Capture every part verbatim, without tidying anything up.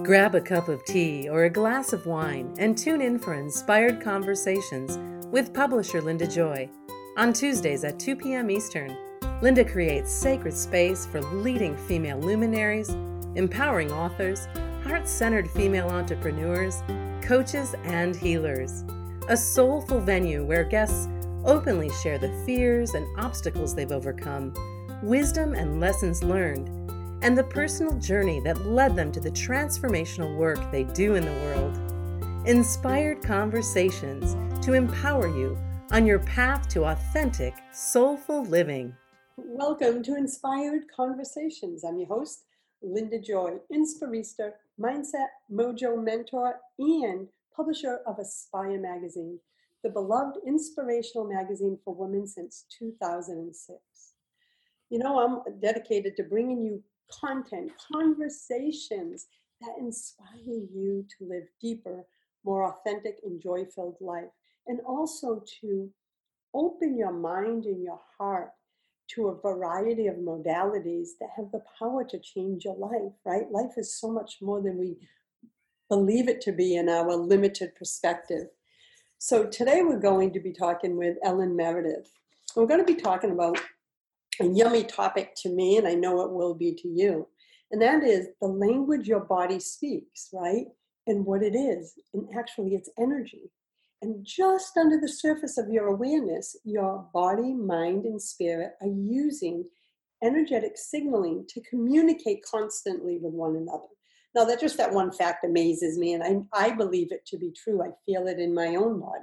Grab a cup of tea or a glass of wine and tune in for Inspired Conversations with publisher Linda Joy. On Tuesdays at two p.m. Eastern, Linda creates sacred space for leading female luminaries, empowering authors, heart-centered female entrepreneurs, coaches, and healers. A soulful venue where guests openly share the fears and obstacles they've overcome, wisdom and lessons learned, and the personal journey that led them to the transformational work they do in the world. Inspired Conversations to empower you on your path to authentic, soulful living. Welcome to Inspired Conversations. I'm your host, Linda Joy, Inspirista, Mindset Mojo mentor, and publisher of Aspire Magazine, the beloved inspirational magazine for women since two thousand six. You know, I'm dedicated to bringing you content, conversations that inspire you to live deeper, more authentic and joy-filled life, and also to open your mind and your heart to a variety of modalities that have the power to change your life, right? Life is so much more than we believe it to be in our limited perspective. So today we're going to be talking with Ellen Meredith. We're going to be talking about a yummy topic to me, and I know it will be to you. And that is the language your body speaks, right? And what it is. And actually, it's energy. And just under the surface of your awareness, your body, mind, and spirit are using energetic signaling to communicate constantly with one another. Now, that just that one fact amazes me, and I, I believe it to be true. I feel it in my own body.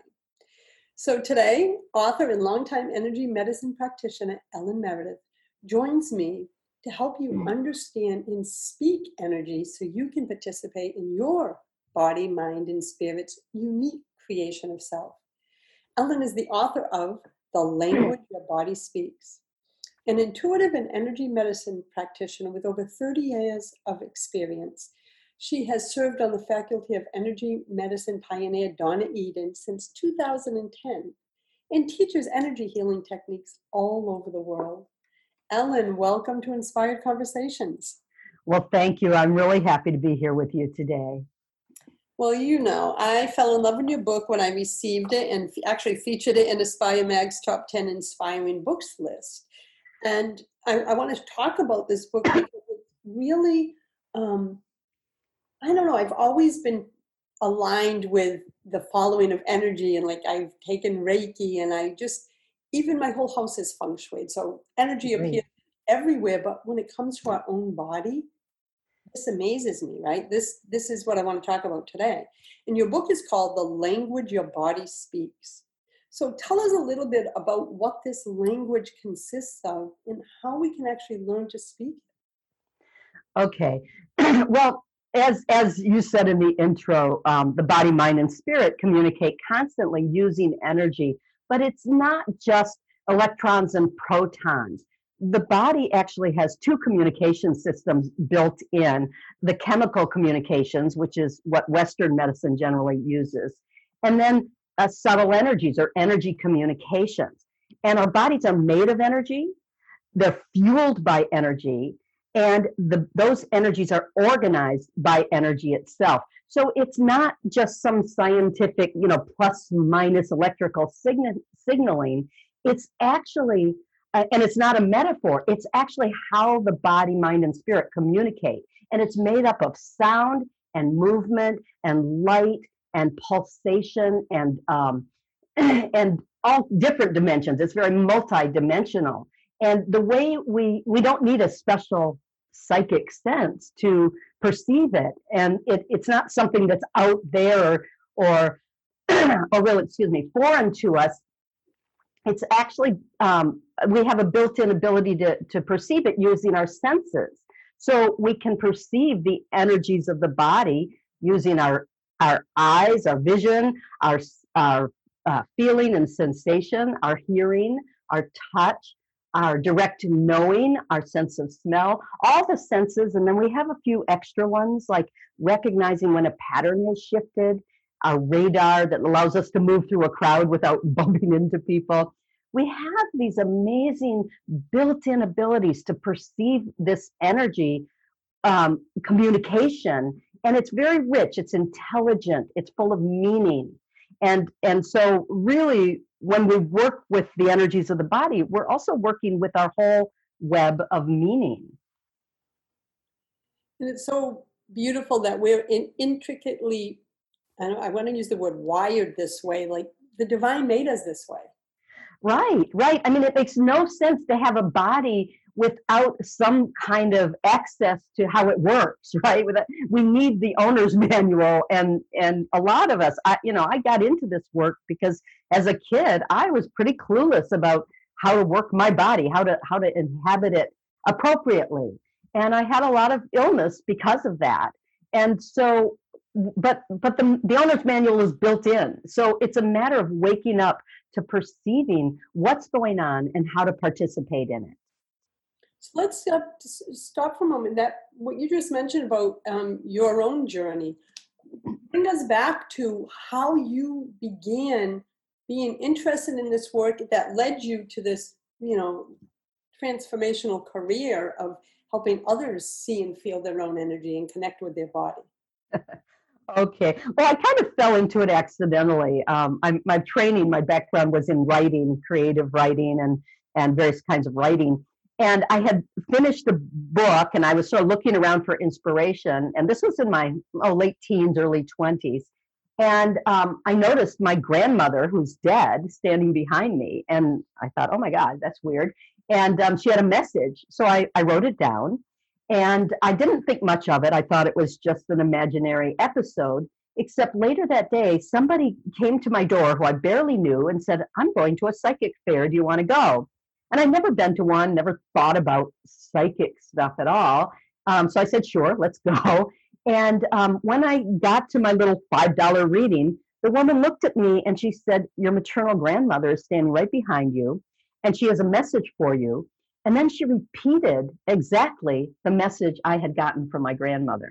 So today, author and longtime energy medicine practitioner Ellen Meredith joins me to help you understand and speak energy so you can participate in your body, mind, and spirit's unique creation of self. Ellen is the author of The Language Your Body Speaks, an intuitive and energy medicine practitioner with over thirty years of experience. She has served on the faculty of energy medicine pioneer Donna Eden since two thousand ten and teaches energy healing techniques all over the world. Ellen, welcome to Inspired Conversations. Well, thank you. I'm really happy to be here with you today. Well, you know, I fell in love with your book when I received it and actually featured it in Aspire Mag's top ten inspiring books list. And I, I want to talk about this book because it's really... Um, I don't know, I've always been aligned with the following of energy, and like I've taken Reiki, and I just, even my whole house is feng shui. So energy Great. appears everywhere, but when it comes to our own body, this amazes me, right? This, this is what I want to talk about today. And your book is called The Language Your Body Speaks. So tell us a little bit about what this language consists of and how we can actually learn to speak it. Okay. Well, As as you said in the intro, um, the body, mind, and spirit communicate constantly using energy, but it's not just electrons and protons. The body actually has two communication systems built in, the chemical communications, which is what Western medicine generally uses, and then uh, subtle energies or energy communications. And our bodies are made of energy, they're fueled by energy, and the, those energies are organized by energy itself. So it's not just some scientific, you know, plus minus electrical sign- signaling. It's actually, uh, and it's not a metaphor, it's actually how the body, mind, and spirit communicate. And it's made up of sound and movement and light and pulsation and, um, and all different dimensions. It's very multidimensional. And the way we, we don't need a special psychic sense to perceive it. And it, it's not something that's out there or, or, or really, excuse me, foreign to us. It's actually, um, we have a built-in ability to, to perceive it using our senses. So we can perceive the energies of the body using our, our eyes, our vision, our, our uh, feeling and sensation, our hearing, our touch, our direct knowing, our sense of smell, all the senses. And then we have a few extra ones like recognizing when a pattern has shifted, our radar that allows us to move through a crowd without bumping into people. We have these amazing built-in abilities to perceive this energy um, communication and it's very rich, it's intelligent, it's full of meaning. And, and so really, when we work with the energies of the body, we're also working with our whole web of meaning. And it's so beautiful that we're in intricately, I, don't, I want to use the word wired this way, like the divine made us this way. Right, right. I mean, it makes no sense to have a body without some kind of access to how it works, right? With a, we need the owner's manual, and and a lot of us, I, you know, I got into this work because as a kid, I was pretty clueless about how to work my body, how to how to inhabit it appropriately, and I had a lot of illness because of that. And so, but but the the owner's manual is built in, so it's a matter of waking up to perceiving what's going on and how to participate in it. So let's uh, stop for a moment. That what you just mentioned about um, your own journey, bring us back to how you began being interested in this work that led you to this, you know, transformational career of helping others see and feel their own energy and connect with their body. Okay. Well, I kind of fell into it accidentally. Um, I'm, my training, my background was in writing, creative writing, and and various kinds of writing. And I had finished the book, and I was sort of looking around for inspiration. And this was in my oh, late teens, early twenties. And um, I noticed my grandmother, who's dead, standing behind me. And I thought, oh my God, that's weird. And um, she had a message. So I, I wrote it down. And I didn't think much of it. I thought it was just an imaginary episode, except later that day, somebody came to my door who I barely knew and said, I'm going to a psychic fair. Do you want to go? And I'd never been to one, never thought about psychic stuff at all. Um, so I said, sure, let's go. And um, when I got to my little five dollar reading, the woman looked at me and she said, your maternal grandmother is standing right behind you, and she has a message for you. And then she repeated exactly the message I had gotten from my grandmother.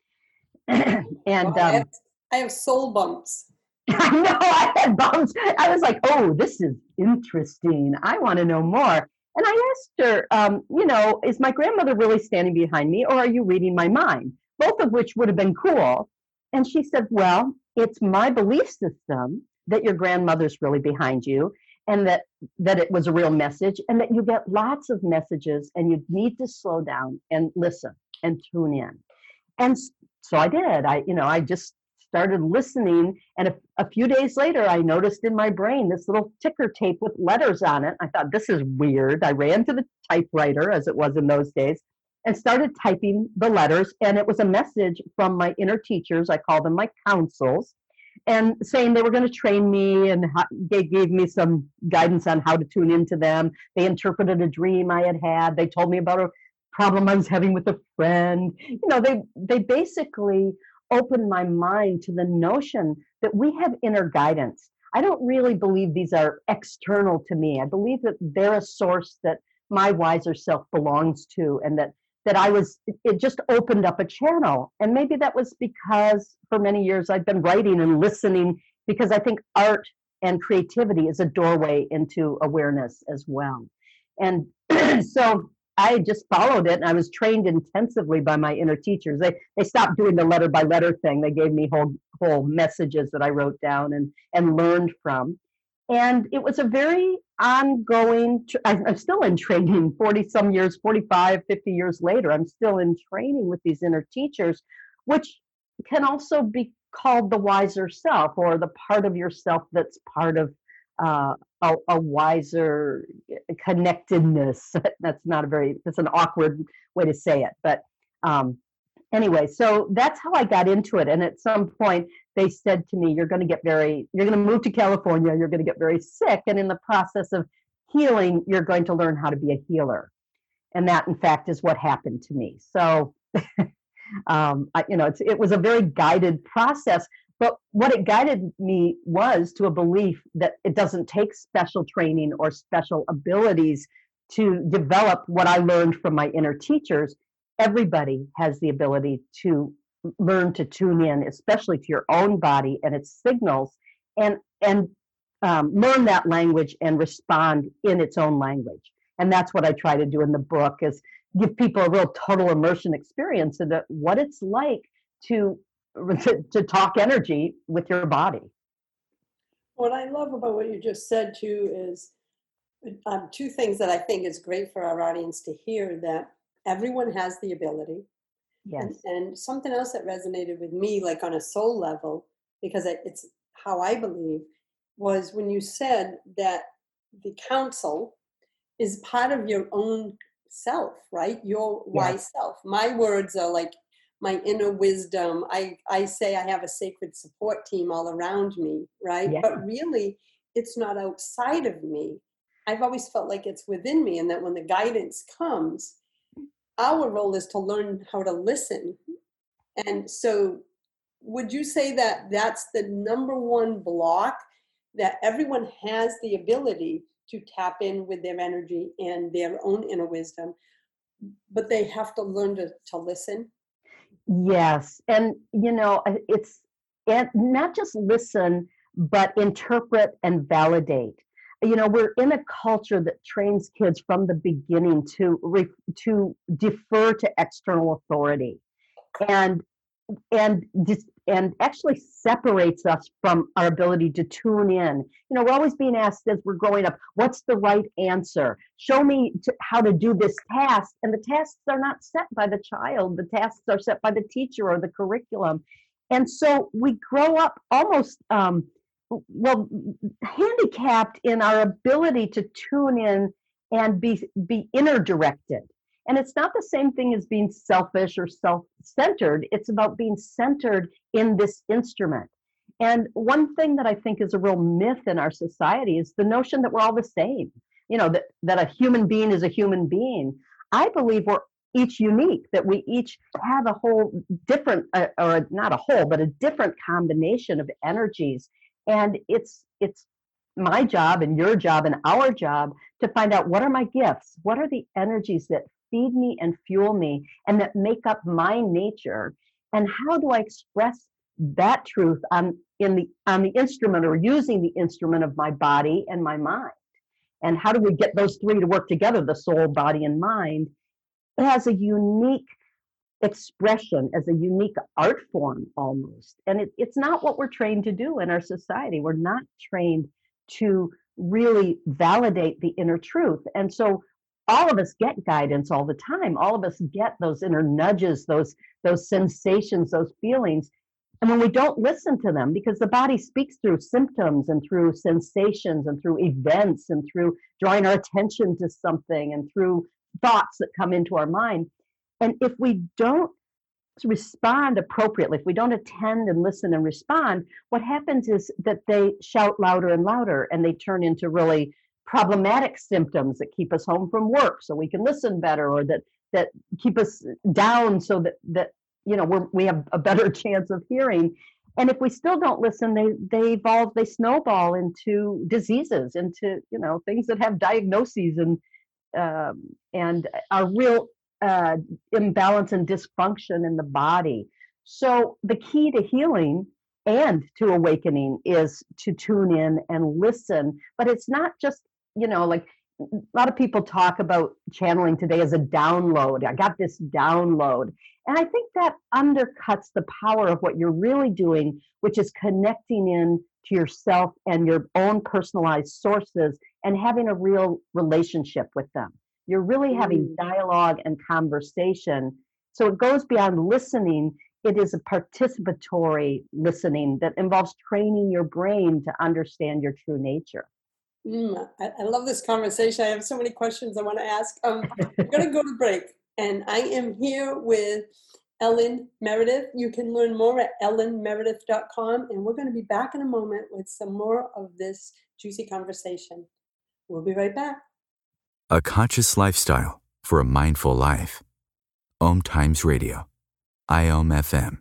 and well, I, um, have, I have soul bumps. I know I had bumps. I was like, oh, this is interesting. I want to know more. And I asked her, um, you know, is my grandmother really standing behind me, or are you reading my mind? Both of which would have been cool. And she said, well, it's my belief system that your grandmother's really behind you, and that that it was a real message, and that you get lots of messages, and you need to slow down and listen and tune in. And so I did. I, you know, I just started listening, and a, a few days later, I noticed in my brain this little ticker tape with letters on it. I thought, this is weird. I ran to the typewriter, as it was in those days, and started typing the letters, and it was a message from my inner teachers. I call them my councils, and saying they were going to train me, and how, they gave me some guidance on how to tune into them. They interpreted a dream I had had. They told me about a problem I was having with a friend. You know, they they basically opened my mind to the notion that we have inner guidance. I don't really believe these are external to me. I believe that they're a source that my wiser self belongs to, and that that I was, it just opened up a channel. And maybe that was because for many years I've been writing and listening, because I think art and creativity is a doorway into awareness as well. And so I just followed it, and I was trained intensively by my inner teachers. They they stopped doing the letter by letter thing. They gave me whole whole messages that I wrote down and and learned from. And it was a very ongoing, I'm still in training forty some years, forty-five, fifty years later. I'm still in training with these inner teachers, which can also be called the wiser self, or the part of yourself that's part of uh, a, a wiser connectedness. That's not a very, that's an awkward way to say it. But um, anyway, so that's how I got into it. And at some point, they said to me, you're going to get very, you're going to move to California, you're going to get very sick. And in the process of healing, you're going to learn how to be a healer. And that, in fact, is what happened to me. So, um, I, you know, it's, it was a very guided process. But what it guided me was to a belief that it doesn't take special training or special abilities to develop what I learned from my inner teachers. Everybody has the ability to learn to tune in, especially to your own body and its signals, and and um, learn that language and respond in its own language. And that's what I try to do in the book, is give people a real total immersion experience into what it's like to to, to talk energy with your body. What I love about what you just said too is um, two things that I think is great for our audience to hear, that everyone has the ability. Yes. And, and something else that resonated with me, like on a soul level, because it, it's how I believe, was when you said that the counsel is part of your own self, right? Your why Yes. self. My words are like my inner wisdom. I, I say I have a sacred support team all around me, right? Yeah. But really, it's not outside of me. I've always felt like it's within me, and that when the guidance comes, our role is to learn how to listen. And so would you say that that's the number one block, that everyone has the ability to tap in with their energy and their own inner wisdom, but they have to learn to, to listen? Yes. And, you know, it's and not just listen, but interpret and validate. You know, we're in a culture that trains kids from the beginning to re, to defer to external authority, and and dis, and actually separates us from our ability to tune in. You know, we're always being asked as we're growing up, what's the right answer? Show me to, how to do this task. And the tasks are not set by the child. The tasks are set by the teacher or the curriculum. And so we grow up almost, um, well, handicapped in our ability to tune in and be, be inner directed. And it's not the same thing as being selfish or self-centered. It's about being centered in this instrument. And one thing that I think is a real myth in our society is the notion that we're all the same. You know, that, that a human being is a human being. I believe we're each unique, that we each have a whole different, uh, or not a whole, but a different combination of energies. And it's it's my job and your job and our job to find out, what are my gifts? What are the energies that feed me and fuel me and that make up my nature? And how do I express that truth on in the on the instrument, or using the instrument of my body and my mind? And how do we get those three to work together, the soul, body, and mind, as a unique expression, as a unique art form almost? And it, it's not what we're trained to do in our society. We're not trained to really validate the inner truth. And so all of us get guidance all the time. All of us get those inner nudges, those those sensations, those feelings. And when we don't listen to them, because the body speaks through symptoms and through sensations and through events and through drawing our attention to something and through thoughts that come into our mind. And if we don't respond appropriately, if we don't attend and listen and respond, what happens is that they shout louder and louder, and they turn into really problematic symptoms that keep us home from work so we can listen better, or that that keep us down so that that you know we're, we have a better chance of hearing. And if we still don't listen, they they evolve, they snowball into diseases, into you know things that have diagnoses and um, and are real uh, imbalance and dysfunction in the body. So the key to healing and to awakening is to tune in and listen. But it's not just, you know, like a lot of people talk about channeling today as a download. I got this download. And I think that undercuts the power of what you're really doing, which is connecting in to yourself and your own personalized sources and having a real relationship with them. You're really having dialogue and conversation. So it goes beyond listening. It is a participatory listening that involves training your brain to understand your true nature. Mm, I, I love this conversation. I have so many questions I want to ask. Um, we're going to go to break, and I am here with Ellen Meredith. You can learn more at ellen meredith dot com, and we're going to be back in a moment with some more of this juicy conversation. We'll be right back. A conscious lifestyle for a mindful life. Om Times Radio. I O M F M.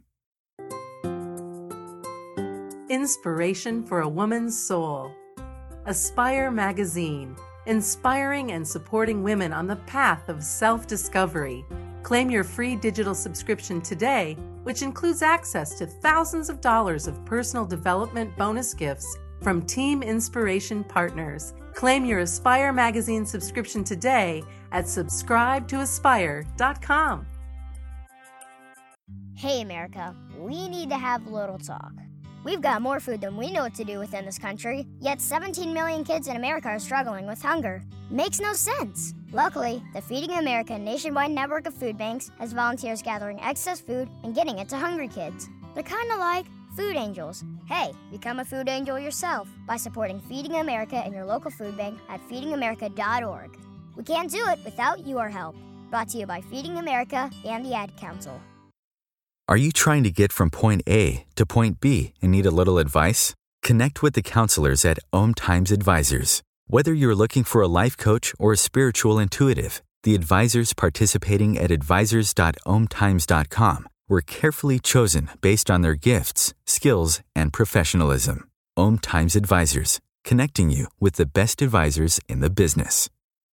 Inspiration for a woman's soul. Aspire Magazine, inspiring and supporting women on the path of self-discovery. Claim your free digital subscription today, which includes access to thousands of dollars of personal development bonus gifts from Team Inspiration partners. Claim your Aspire Magazine subscription today at subscribe to aspire dot com. Hey, America, we need to have a little talk. We've got more food than we know what to do with in this country, yet seventeen million kids in America are struggling with hunger. Makes no sense. Luckily, the Feeding America nationwide network of food banks has volunteers gathering excess food and getting it to hungry kids. They're kind of like food angels. Hey, become a food angel yourself by supporting Feeding America in your local food bank at feeding america dot org. We can't do it without your help. Brought to you by Feeding America and the Ad Council. Are you trying to get from point A to point B and need a little advice? Connect with the counselors at Om Times Advisors. Whether you're looking for a life coach or a spiritual intuitive, the advisors participating at advisors dot om times dot com were carefully chosen based on their gifts, skills, and professionalism. Om Times Advisors, connecting you with the best advisors in the business.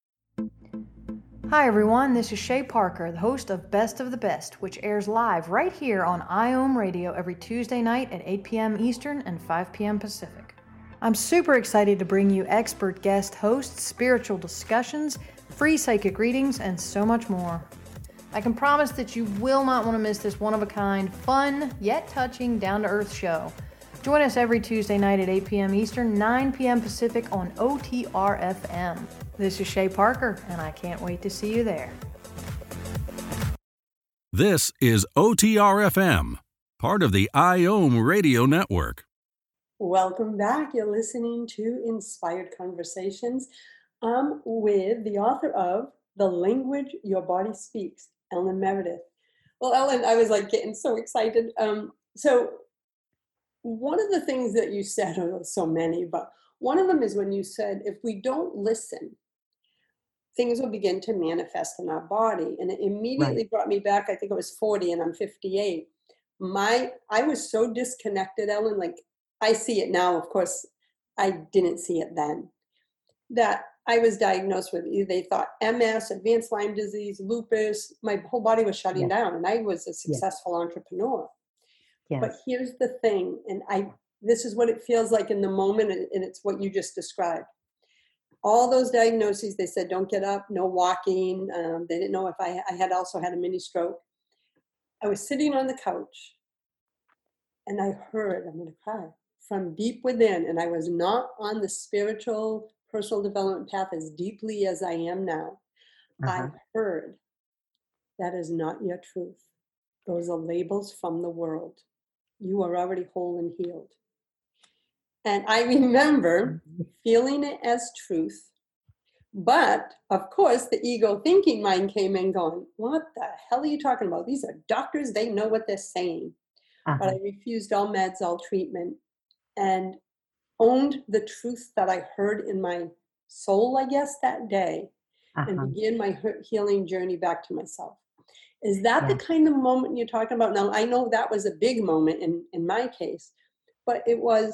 Hi everyone, this is Shay Parker, the host of Best of the Best, which airs live right here on I O M Radio every Tuesday night at eight p.m. Eastern and five p.m. Pacific. I'm super excited to bring you expert guest hosts, spiritual discussions, free psychic readings, and so much more. I can promise that you will not want to miss this one-of-a-kind, fun, yet touching, down-to-earth show. Join us every Tuesday night at eight p.m. Eastern, nine p.m. Pacific on O T R F M. This is Shay Parker, and I can't wait to see you there. This is O T R F M, part of the I O M Radio Network. Welcome back. You're listening to Inspired Conversations. I'm with the author of The Language Your Body Speaks, Ellen Meredith. Well, Ellen, I was like getting so excited. Um, so one of the things that you said, oh, so many, but one of them is when you said, if we don't listen, things will begin to manifest in our body. And it immediately right. brought me back. I think it was forty and I'm fifty-eight. My, I was so disconnected, Ellen, like I see it now. Of course, I didn't see it then. That I was diagnosed with, they thought M S, advanced Lyme disease, lupus, my whole body was shutting yes. down and I was a successful yes. entrepreneur. Yes. But here's the thing, and I, this is what it feels like in the moment, and it's what you just described. All those diagnoses, they said, don't get up, no walking. Um, they didn't know if I, I had also had a mini stroke. I was sitting on the couch and I heard, I'm going to cry, from deep within, and I was not on the spiritual personal development path as deeply as I am now. Uh-huh. I heard, that is not your truth. Those are labels from the world. You are already whole and healed. And I remember feeling it as truth. But of course, the ego thinking mind came in going, what the hell are you talking about? These are doctors. They know what they're saying. Uh-huh. But I refused all meds, all treatment, and owned the truth that I heard in my soul, I guess, that day, uh-huh. and began my healing journey back to myself. Is that yeah. the kind of moment you're talking about? Now, I know that was a big moment in, in my case, but it was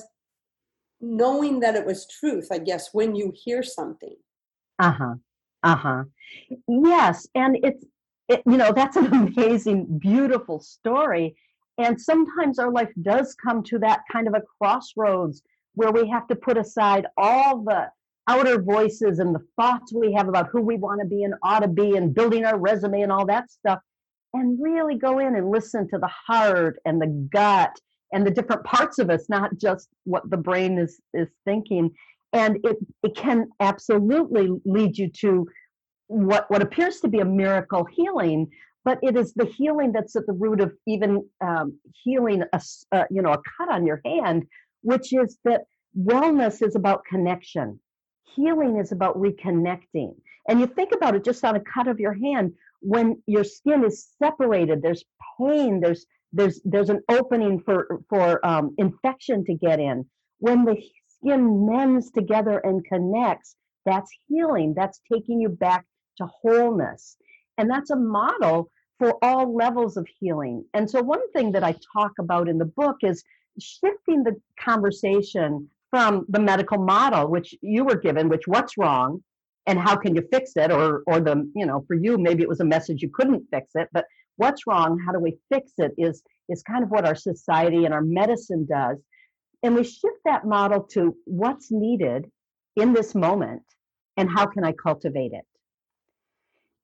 knowing that it was truth, I guess, when you hear something. Uh-huh. Uh-huh. Yes. And it's, it, you know, that's an amazing, beautiful story. And sometimes our life does come to that kind of a crossroads where we have to put aside all the outer voices and the thoughts we have about who we want to be and ought to be and building our resume and all that stuff, and really go in and listen to the heart and the gut and the different parts of us, not just what the brain is is thinking. And it, it can absolutely lead you to what, what appears to be a miracle healing, but it is the healing that's at the root of even um, healing a, uh, you know, a cut on your hand, which is that wellness is about connection. Healing is about reconnecting. And you think about it just on a cut of your hand, when your skin is separated, there's pain, there's there's there's an opening for, for um, infection to get in. When the skin mends together and connects, that's healing. That's taking you back to wholeness. And that's a model for all levels of healing. And so one thing that I talk about in the book is shifting the conversation from the medical model, which you were given, which what's wrong and how can you fix it? Or, or the, you know, for you, maybe it was a message you couldn't fix it, but what's wrong? How do we fix it is, is kind of what our society and our medicine does. And we shift that model to what's needed in this moment and how can I cultivate it?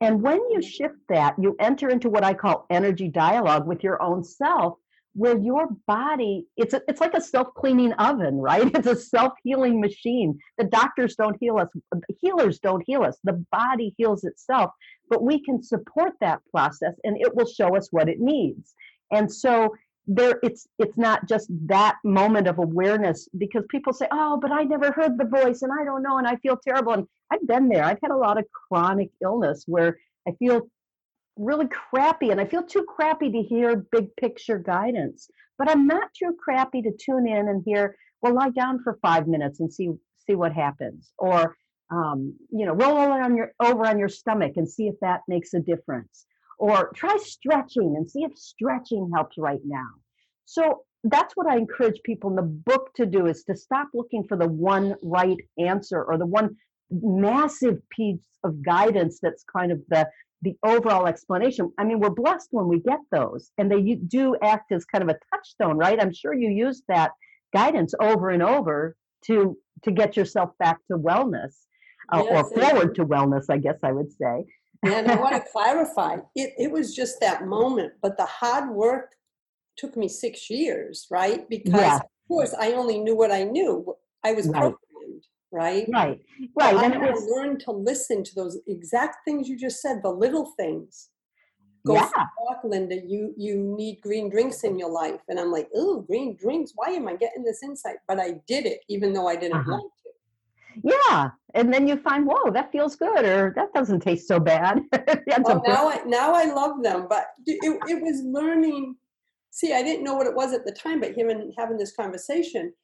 And when you shift that, you enter into what I call energy dialogue with your own self, where your body, it's a, it's like a self-cleaning oven, right? It's a self-healing machine. The doctors don't heal us. Healers don't heal us. The body heals itself, but we can support that process and it will show us what it needs. And so there, it's it's not just that moment of awareness, because people say, oh, but I never heard the voice and I don't know and I feel terrible. And I've been there. I've had a lot of chronic illness where I feel really crappy and I feel too crappy to hear big picture guidance, but I'm not too crappy to tune in and hear, well, lie down for five minutes and see see what happens, or um, you know, roll over on your over on your stomach and see if that makes a difference, or try stretching and see if stretching helps right now. So that's what I encourage people in the book to do, is to stop looking for the one right answer or the one massive piece of guidance that's kind of the the overall explanation. I mean, we're blessed when we get those, and they do act as kind of a touchstone, right? I'm sure you use that guidance over and over to to get yourself back to wellness, uh, Yes, or forward to wellness, I guess I would say. And I want to clarify, it, it was just that moment, but the hard work took me six years, right? Because Yeah. of course I only knew what I knew. I was Right. programmed, right? Right, But right. I And had it to was, learn to listen to those exact things you just said, the little things. Go yeah. for a walk, Linda. You you need green drinks in your life. And I'm like, oh, green drinks. Why am I getting this insight? But I did it, even though I didn't Uh-huh. want to. Yeah. And then you find, whoa, that feels good, or that doesn't taste so bad. That's a Oh, now I now I love them. But it, it was learning. See, I didn't know what it was at the time, but having having this conversation,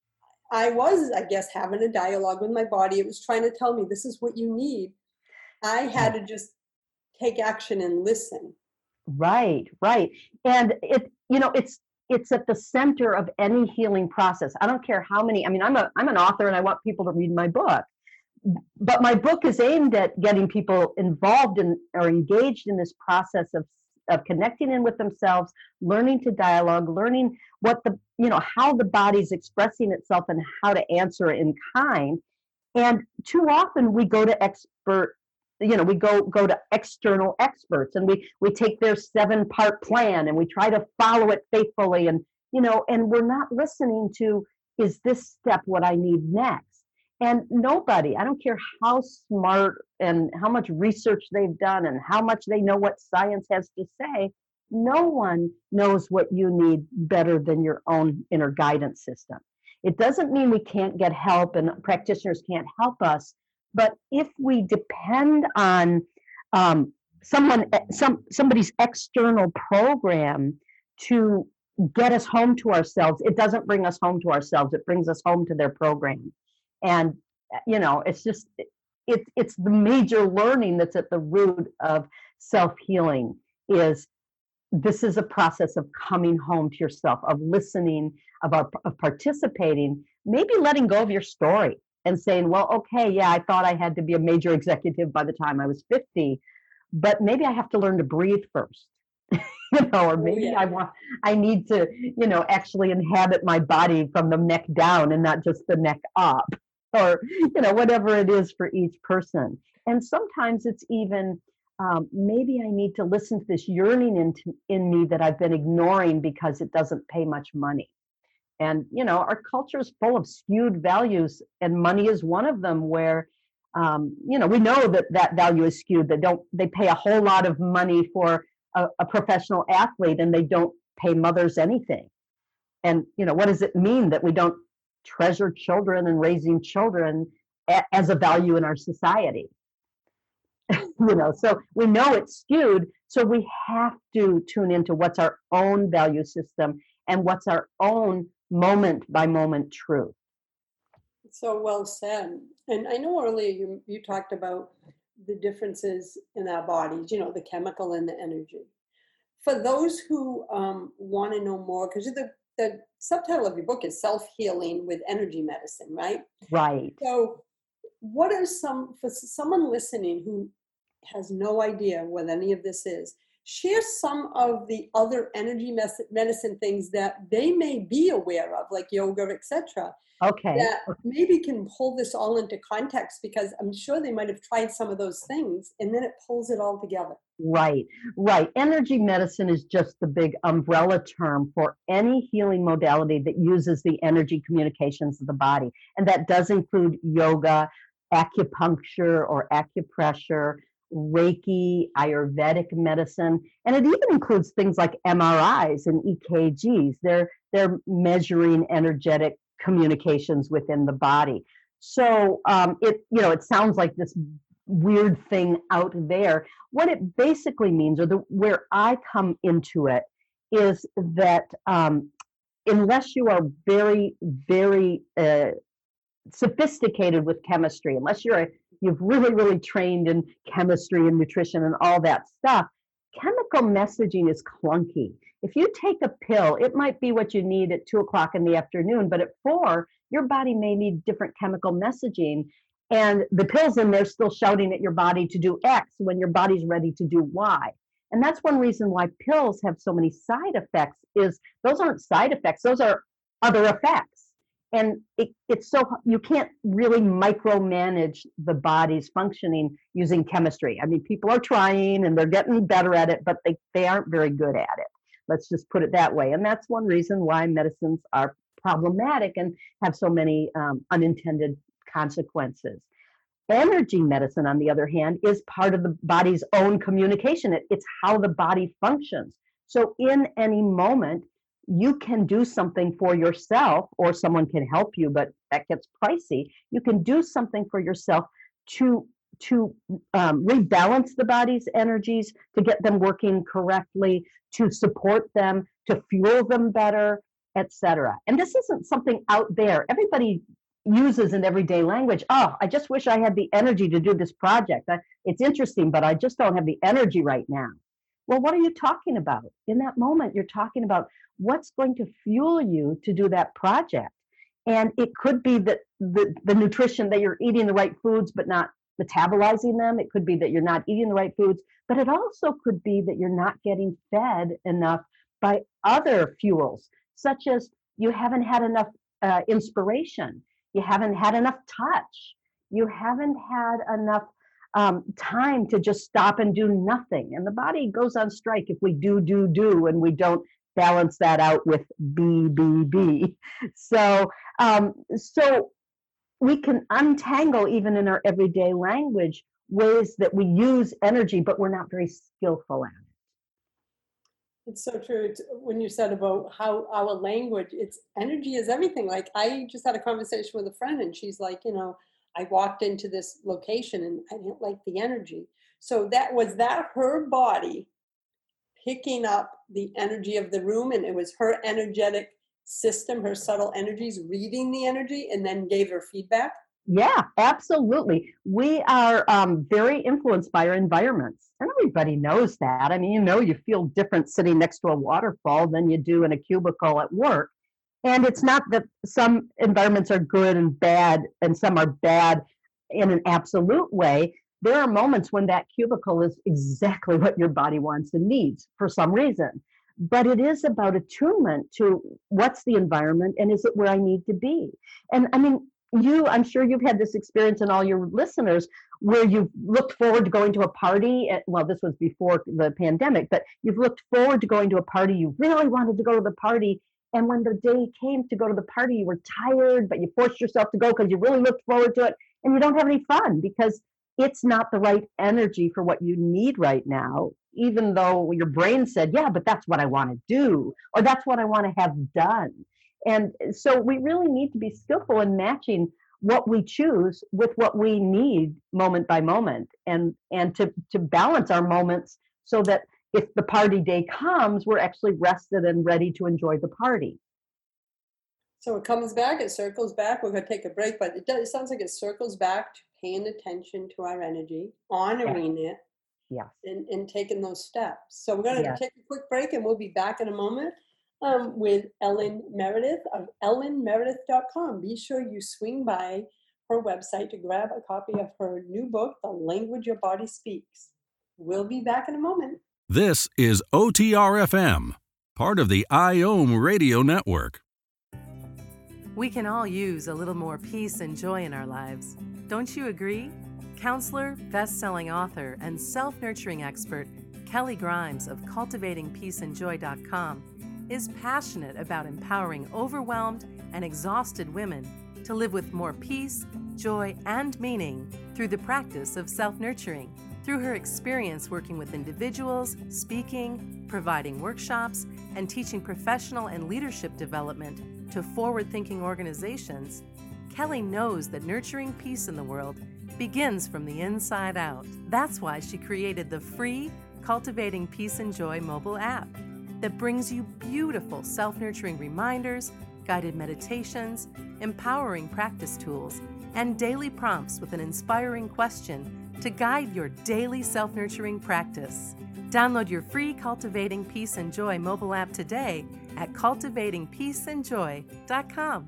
I was, I guess, having a dialogue with my body. It was trying to tell me this is what you need. I had to just take action and listen. Right, right. And it, you know, it's it's at the center of any healing process. I don't care how many, I mean, I'm a I'm an author and I want people to read my book. But my book is aimed at getting people involved in or engaged in this process of of connecting in with themselves, learning to dialogue, learning what the, you know, how the body's expressing itself and how to answer in kind. And too often we go to expert, you know, we go go to external experts, and we we take their seven part plan and we try to follow it faithfully, and you know, and we're not listening to, is this step what I need next? And nobody, I don't care how smart and how much research they've done and how much they know what science has to say, no one knows what you need better than your own inner guidance system. It doesn't mean we can't get help and practitioners can't help us, but if we depend on um, someone, some somebody's external program to get us home to ourselves, it doesn't bring us home to ourselves. It brings us home to their program. And, you know, it's just, it, it's the major learning that's at the root of self-healing, is this is a process of coming home to yourself, of listening, of, our, of participating, maybe letting go of your story and saying, well, okay, yeah, I thought I had to be a major executive by the time I was fifty, but maybe I have to learn to breathe first. You know, or maybe yeah. I want, I need to, you know, actually inhabit my body from the neck down and not just the neck up, or, you know, whatever it is for each person. And sometimes it's even, um, maybe I need to listen to this yearning in, in me that I've been ignoring because it doesn't pay much money. And, you know, our culture is full of skewed values, and money is one of them, where, um, you know, we know that that value is skewed. They don't, they pay a whole lot of money for a, a professional athlete, and they don't pay mothers anything. And, you know, what does it mean that we don't treasure children and raising children a, as a value in our society? You know, so we know it's skewed, so we have to tune into what's our own value system and what's our own moment by moment truth. So well said. And I know earlier you, you talked about the differences in our bodies, you know, the chemical and the energy. For those who um, want to know more, because the, the subtitle of your book is Self-Healing with Energy Medicine, right? Right. So what are some, for someone listening who has no idea what any of this is, share some of the other energy mes- medicine things that they may be aware of, like yoga, et cetera, Okay. that maybe can pull this all into context, because I'm sure they might have tried some of those things and then it pulls it all together. Right, right. Energy medicine is just the big umbrella term for any healing modality that uses the energy communications of the body. And that does include yoga, acupuncture or acupressure, Reiki, Ayurvedic medicine, and it even includes things like M R Is and E K Gs. They're, they're measuring energetic communications within the body. So um, it, you know, it sounds like this weird thing out there. What it basically means, or the where I come into it, is that um, unless you are very, very uh, sophisticated with chemistry, unless you're a, you've really, really trained in chemistry and nutrition and all that stuff, chemical messaging is clunky. If you take a pill, it might be what you need at two o'clock in the afternoon, but at four, your body may need different chemical messaging. And the pill's in there still shouting at your body to do X when your body's ready to do Y. And that's one reason why pills have so many side effects, is those aren't side effects, those are other effects. And it, it's so, you can't really micromanage the body's functioning using chemistry. I mean, people are trying and they're getting better at it, but they, they aren't very good at it. Let's just put it that way. And that's one reason why medicines are problematic and have so many um, unintended consequences. Energy medicine, on the other hand, is part of the body's own communication. It, it's how the body functions. So in any moment, you can do something for yourself, or someone can help you, but that gets pricey. You can do something for yourself to, to um, rebalance the body's energies, to get them working correctly, to support them, to fuel them better, et cetera. And this isn't something out there. Everybody uses in everyday language. Oh, I just wish I had the energy to do this project. It's interesting, but I just don't have the energy right now. Well, what are you talking about? In that moment, you're talking about what's going to fuel you to do that project. And it could be that the, the nutrition, that you're eating the right foods, but not metabolizing them. It could be that you're not eating the right foods, but it also could be that you're not getting fed enough by other fuels, such as you haven't had enough uh, inspiration. You haven't had enough touch. You haven't had enough um, time to just stop and do nothing. And the body goes on strike if we do, do, do, and we don't balance that out with be, be, be. So, um, so we can untangle, even in our everyday language, ways that we use energy, but we're not very skillful at it. It's so true. It's, when you said about how our language, it's energy is everything. Like, I just had a conversation with a friend and she's like, you know, I walked into this location and I didn't like the energy. So that was that her body picking up the energy of the room, and it was her energetic system, her subtle energies reading the energy and then gave her feedback. Yeah, absolutely. We are um, very influenced by our environments, and everybody knows that. I mean, you know, you feel different sitting next to a waterfall than you do in a cubicle at work. And it's not that some environments are good and bad, and some are bad in an absolute way. There are moments when that cubicle is exactly what your body wants and needs for some reason. But it is about attunement to what's the environment and is it where I need to be? And I mean, you, I'm sure you've had this experience, and all your listeners, where you've looked forward to going to a party. At, well, this was before the pandemic, but you've looked forward to going to a party. You really wanted to go to the party. And when the day came to go to the party, you were tired, but you forced yourself to go because you really looked forward to it. And you don't have any fun because it's not the right energy for what you need right now, even though your brain said, yeah, but that's what I want to do, or that's what I want to have done. And so we really need to be skillful in matching what we choose with what we need moment by moment, and, and to, to balance our moments so that if the party day comes, we're actually rested and ready to enjoy the party. So it comes back, it circles back. We're going to take a break, but it, does, it sounds like it circles back to paying attention to our energy, honoring Yeah. it, Yes. and, and taking those steps. So we're going to Yes. take a quick break, and we'll be back in a moment um, with Ellen Meredith of ellen meredith dot com. Be sure you swing by her website to grab a copy of her new book, The Language Your Body Speaks. We'll be back in a moment. This is O T R F M, part of the IOM Radio Network. We can all use a little more peace and joy in our lives. Don't you agree? Counselor, best-selling author, and self-nurturing expert Kelly Grimes of cultivating peace and joy dot com is passionate about empowering overwhelmed and exhausted women to live with more peace, joy, and meaning through the practice of self-nurturing. Through her experience working with individuals, speaking, providing workshops, and teaching professional and leadership development to forward-thinking organizations, Kelly knows that nurturing peace in the world begins from the inside out. That's why she created the free Cultivating Peace and Joy mobile app that brings you beautiful self-nurturing reminders, guided meditations, empowering practice tools, and daily prompts with an inspiring question to guide your daily self-nurturing practice. Download your free Cultivating Peace and Joy mobile app today at cultivating peace and joy dot com.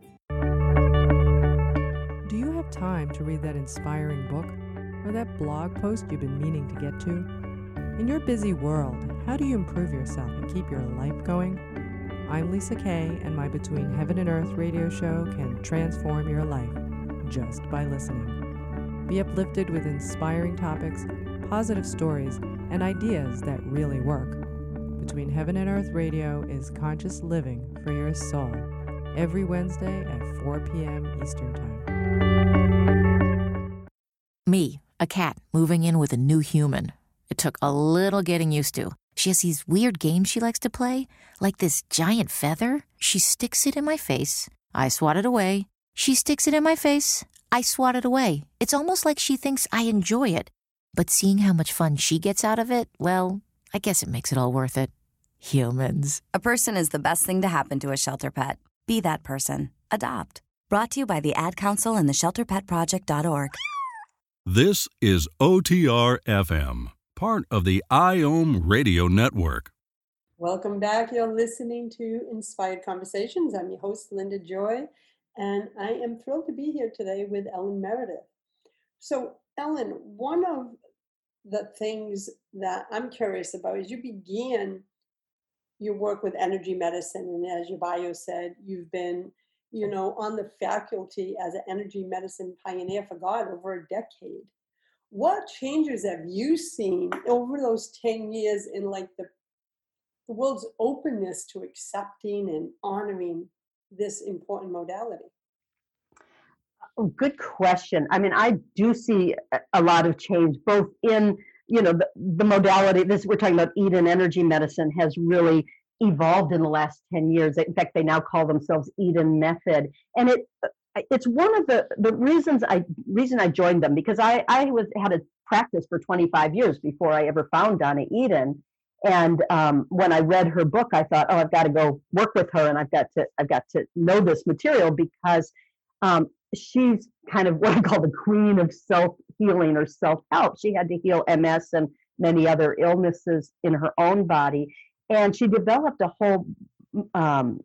Do you have time to read that inspiring book or that blog post you've been meaning to get to? In your busy world, how do you improve yourself and keep your life going? I'm Lisa Kay, and my Between Heaven and Earth radio show can transform your life just by listening. Be uplifted with inspiring topics, positive stories, and ideas that really work. Between Heaven and Earth Radio is conscious living for your soul, every Wednesday at four p.m. Eastern Time. Me, a cat, moving in with a new human. It took a little getting used to. She has these weird games she likes to play, like this giant feather. She sticks it in my face. I swat it away. She sticks it in my face. I swat it away. It's almost like she thinks I enjoy it. But seeing how much fun she gets out of it, well, I guess it makes it all worth it. Humans. A person is the best thing to happen to a shelter pet. Be that person. Adopt. Brought to you by the Ad Council and the shelter pet project dot org. This is O T R F M, part of the IOM Radio Network. Welcome back. You're listening to Inspired Conversations. I'm your host, Linda Joy, and I am thrilled to be here today with Ellen Meredith. So, Ellen, one of the things that I'm curious about is you began your work with energy medicine, and as your bio said, you've been, you know, on the faculty as an energy medicine pioneer for God over a decade. What changes have you seen over those ten years in like the, the world's openness to accepting and honoring this important modality? Oh, good question. I mean, I do see a lot of change, both in, you know, the, the modality. This we're talking about Eden Energy Medicine has really evolved in the last ten years. In fact, they now call themselves Eden Method, and it it's one of the the reasons I reason I joined them, because I I was had a practice for twenty-five years before I ever found Donna Eden. And um, when I read her book, I thought, oh, I've got to go work with her, and I've got to I've got to know this material, because um, she's kind of what I call the queen of self-healing or self-help. She had to heal M S and many other illnesses in her own body. And she developed a whole um,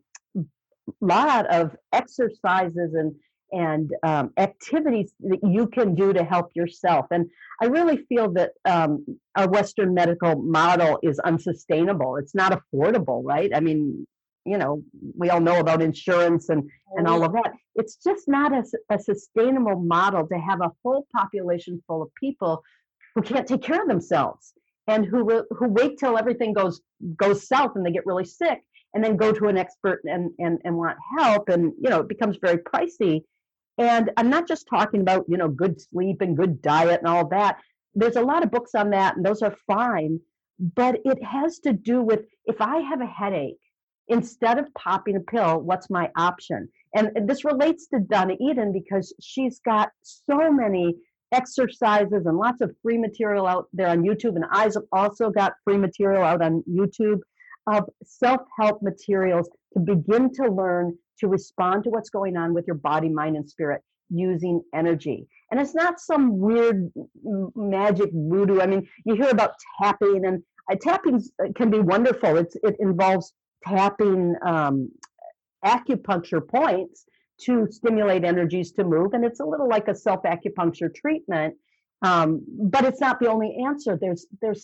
lot of exercises and, and um, activities that you can do to help yourself. And I really feel that um, our Western medical model is unsustainable. It's not affordable, right? I mean, you know, we all know about insurance and, and all of that. It's just not a, a sustainable model to have a whole population full of people who can't take care of themselves and who who wait till everything goes goes south and they get really sick and then go to an expert and, and, and want help. And, you know, it becomes very pricey. And I'm not just talking about, you know, good sleep and good diet and all that. There's a lot of books on that, and those are fine. But it has to do with, if I have a headache, instead of popping a pill, what's my option? And, and this relates to Donna Eden, because she's got so many exercises and lots of free material out there on YouTube. And I've also got free material out on YouTube of self-help materials to begin to learn to respond to what's going on with your body, mind, and spirit using energy. And it's not some weird magic voodoo. I mean, you hear about tapping, and uh, tapping can be wonderful. It's, it involves tapping um, acupuncture points to stimulate energies to move. And it's a little like a self-acupuncture treatment, um, but it's not the only answer. There's, there's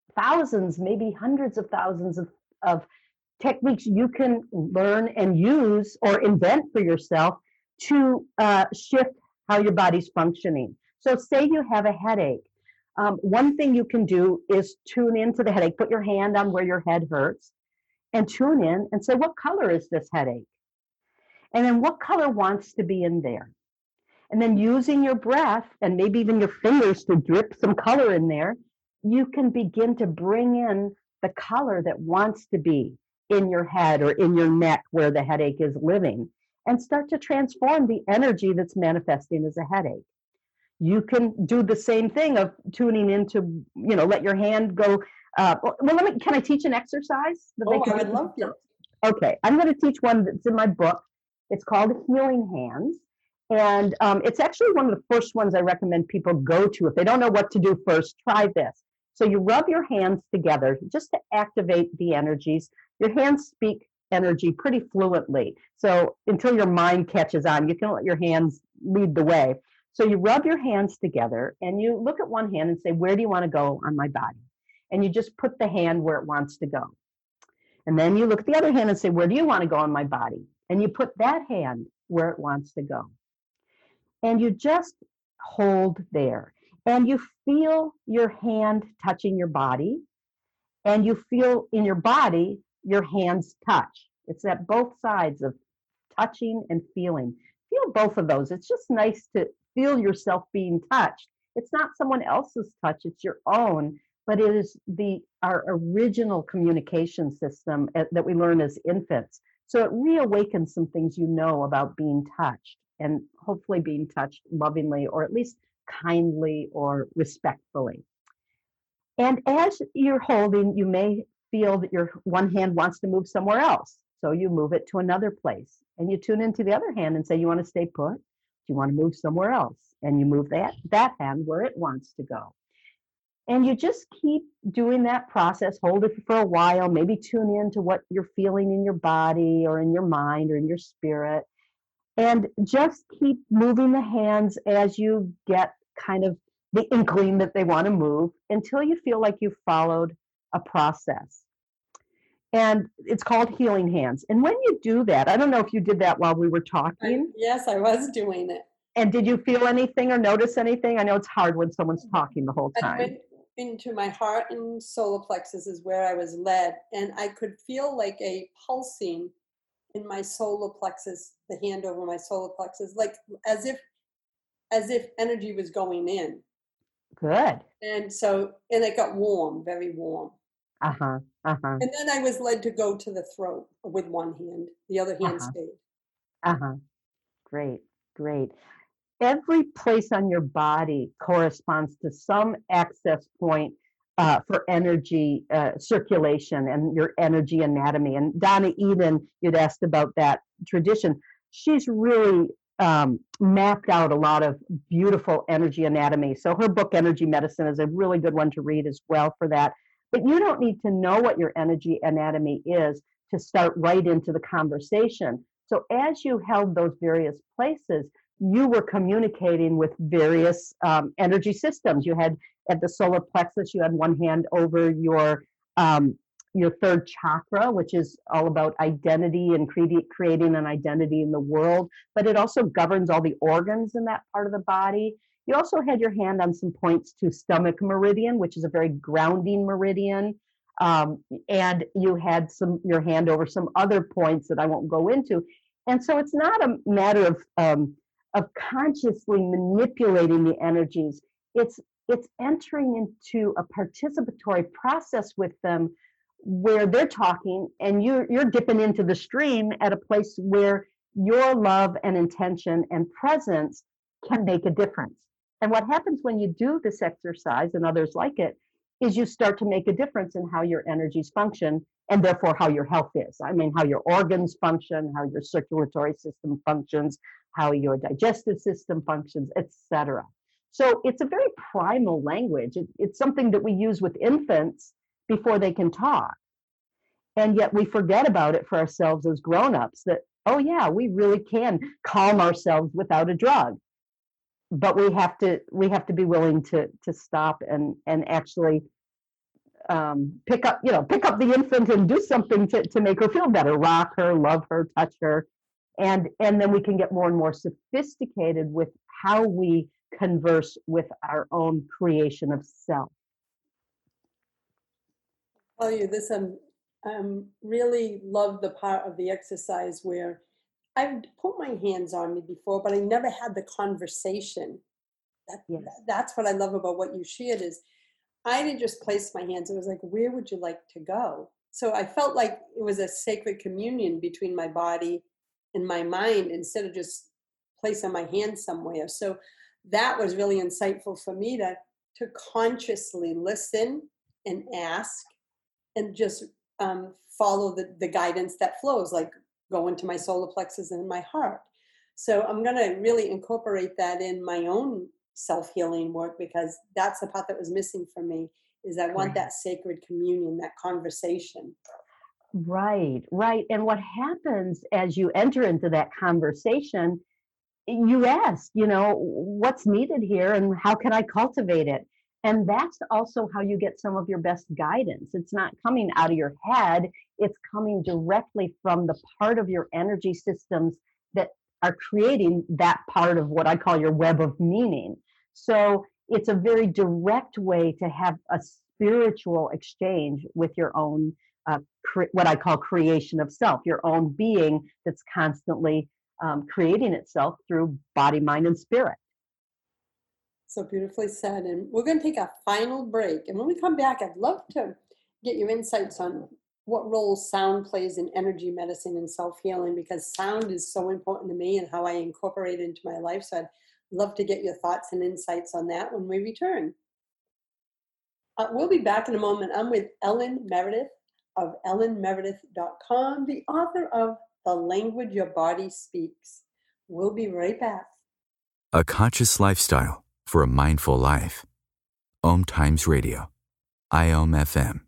thousands, maybe hundreds of thousands of, of techniques you can learn and use or invent for yourself to uh, shift how your body's functioning. So say you have a headache. Um, one thing you can do is tune into the headache. Put your hand on where your head hurts and tune in and say, what color is this headache? And then what color wants to be in there? And then using your breath and maybe even your fingers to drip some color in there, you can begin to bring in the color that wants to be in your head or in your neck where the headache is living, and start to transform the energy that's manifesting as a headache. You can do the same thing of tuning into, you know, let your hand go. Uh, well, let me, can I teach an exercise? That Oh, they I can would love to. Okay, I'm going to teach one that's in my book. It's called Healing Hands. And um, it's actually one of the first ones I recommend people go to. If they don't know what to do first, try this. So you rub your hands together just to activate the energies. Your hands speak energy pretty fluently. So until your mind catches on, you can let your hands lead the way. So you rub your hands together and you look at one hand and say, where do you want to go on my body? And you just put the hand where it wants to go. And then you look at the other hand and say, where do you want to go on my body? And you put that hand where it wants to go. And you just hold there. And you feel your hand touching your body. And you feel in your body, your hands touch. It's at both sides of touching and feeling. Feel both of those. It's just nice to feel yourself being touched. It's not someone else's touch, it's your own, but it is the our original communication system that we learn as infants. So it reawakens some things you know about being touched, and hopefully being touched lovingly, or at least kindly or respectfully. And as you're holding, you may feel that your one hand wants to move somewhere else. So you move it to another place, and you tune into the other hand and say, you want to stay put? Do you want to move somewhere else? And you move that, that hand where it wants to go. And you just keep doing that process, hold it for a while, maybe tune in to what you're feeling in your body or in your mind or in your spirit. And just keep moving the hands as you get kind of the inkling that they want to move until you feel like you've followed a process. And it's called Healing Hands. And when you do that, I don't know if you did that while we were talking. I, yes, I was doing it. And did you feel anything or notice anything? I know it's hard when someone's talking the whole time. I went into my heart and solar plexus is where I was led, and I could feel like a pulsing in my solar plexus, the hand over my solar plexus, like as if as if energy was going in. Good. And so, and it got warm, very warm. Uh-huh, uh-huh. And then I was led to go to the throat with one hand. The other hand Uh-huh. stayed. Uh-huh. Great, great. Every place on your body corresponds to some access point uh, for energy uh, circulation and your energy anatomy. And Donna Eden, you'd asked about that tradition. She's really um, mapped out a lot of beautiful energy anatomy. So her book, Energy Medicine, is a really good one to read as well for that. But you don't need to know what your energy anatomy is to start right into the conversation. So as you held those various places, you were communicating with various um, energy systems. You had at the solar plexus, you had one hand over your um, your third chakra, which is all about identity and cre- creating an identity in the world, but it also governs all the organs in that part of the body. You also had your hand on some points to stomach meridian, which is a very grounding meridian. Um, and you had some your hand over some other points that I won't go into. And so it's not a matter of um, of consciously manipulating the energies. It's it's entering into a participatory process with them where they're talking and you're you're dipping into the stream at a place where your love and intention and presence can make a difference. And what happens when you do this exercise and others like it is you start to make a difference in how your energies function and therefore how your health is. I mean, how your organs function, how your circulatory system functions, how your digestive system functions, et cetera. So it's a very primal language. It, it's something that we use with infants before they can talk. And yet we forget about it for ourselves as grown-ups that, oh yeah, we really can calm ourselves without a drug. But we have to we have to be willing to to stop and and actually um, pick up, you know, pick up the infant and do something to, to make her feel better, rock her, love her, touch her. And, and then we can get more and more sophisticated with how we converse with our own creation of self. I'll tell you this, um, um, really love the part of the exercise where I've put my hands on me before, but I never had the conversation. That, Yes. That's what I love about what you shared is I didn't just place my hands. It was like, where would you like to go? So I felt like it was a sacred communion between my body and my mind instead of just placing my hand somewhere. So that was really insightful for me to, to consciously listen and ask and just um, follow the, the guidance that flows, like go into my solar plexus and my heart. So I'm going to really incorporate that in my own self-healing work because that's the part that was missing for me is I want that sacred communion, that conversation. Right, right. And what happens as you enter into that conversation, you ask, you know, what's needed here and how can I cultivate it? And that's also how you get some of your best guidance. It's not coming out of your head, it's coming directly from the part of your energy systems that are creating that part of what I call your web of meaning. So it's a very direct way to have a spiritual exchange with your own Uh, cre- what I call creation of self, your own being that's constantly um, creating itself through body, mind, and spirit. So beautifully said. And we're going to take a final break. And when we come back, I'd love to get your insights on what role sound plays in energy medicine and self-healing, because sound is so important to me and how I incorporate it into my life. So I'd love to get your thoughts and insights on that when we return. Uh, we'll be back in a moment. I'm with Ellen Meredith of ellen meredith dot com, the author of The Language Your Body Speaks. We'll be right back. A conscious lifestyle for a mindful life. Om Times Radio. I O M F M.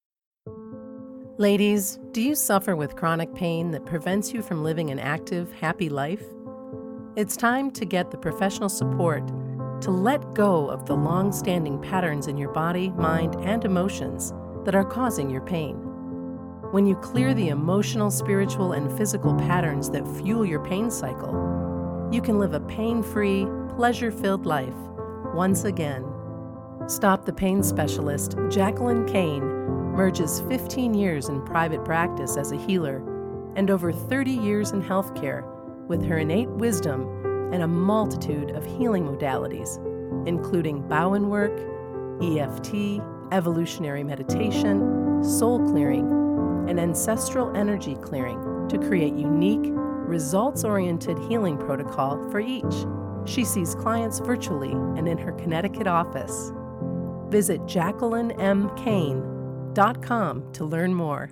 Ladies, do you suffer with chronic pain that prevents you from living an active, happy life? It's time to get the professional support to let go of the long-standing patterns in your body, mind, and emotions that are causing your pain. When you clear the emotional, spiritual, and physical patterns that fuel your pain cycle, you can live a pain-free, pleasure-filled life once again. Stop the Pain specialist Jacqueline Kane merges fifteen years in private practice as a healer and over thirty years in healthcare with her innate wisdom and a multitude of healing modalities, including Bowen work, E F T, evolutionary meditation, soul clearing, and ancestral energy clearing to create unique, results-oriented healing protocol for each. She sees clients virtually and in her Connecticut office. Visit jacqueline m kane dot com to learn more.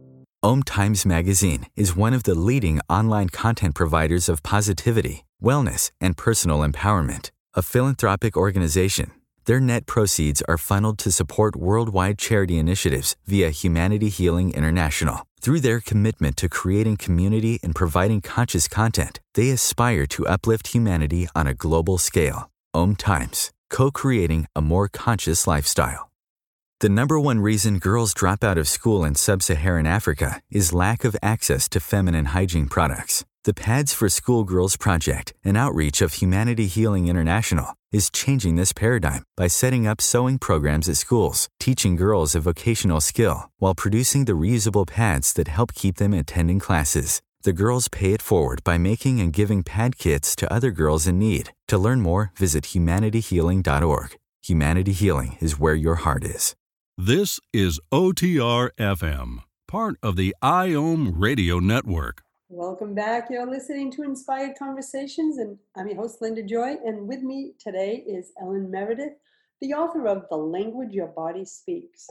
Om Times Magazine is one of the leading online content providers of positivity, wellness, and personal empowerment. A philanthropic organization, their net proceeds are funneled to support worldwide charity initiatives via Humanity Healing International. Through their commitment to creating community and providing conscious content, they aspire to uplift humanity on a global scale. Om Times, co-creating a more conscious lifestyle. The number one reason girls drop out of school in sub-Saharan Africa is lack of access to feminine hygiene products. The Pads for Schoolgirls Project, an outreach of Humanity Healing International, is changing this paradigm by setting up sewing programs at schools, teaching girls a vocational skill, while producing the reusable pads that help keep them attending classes. The girls pay it forward by making and giving pad kits to other girls in need. To learn more, visit humanity healing dot org. Humanity Healing is where your heart is. This is O T R F M, part of the I O M Radio Network. Welcome back. You're listening to Inspired Conversations, and I'm your host, Linda Joy. And with me today is Ellen Meredith, the author of The Language Your Body Speaks.